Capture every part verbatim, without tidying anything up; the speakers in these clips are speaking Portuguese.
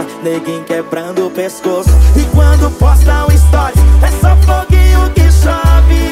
neguinho quebrando o pescoço. E quando posta um stories, é só foguinho que chove.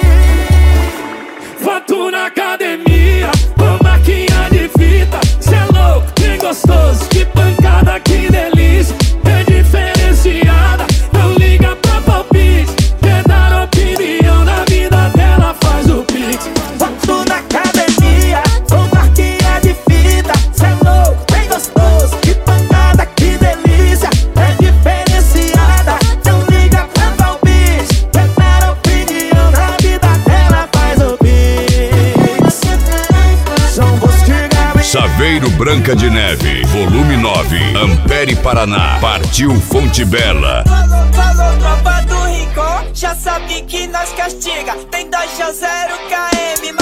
Foto na academia, com marquinha de fita. Cê é louco, bem gostoso, que pancada, que delícia. É diferenciada, não liga pra palpite. Quer dar opinião na vida dela, faz o pix. Foto na academia, com marquinha de fita. Cê é louco, bem gostoso, que pancada, que delícia. É diferenciada, não liga pra palpite. Quer dar opinião na vida dela, faz o pix. São Bosco e Gabriel. Saveiro Branca de Neve, volume nove, Ampere, Paraná. Partiu Fonte Bela. Falou, falou, tropa do Rincon, já sabe que nós castiga. Tem dois a zero K M.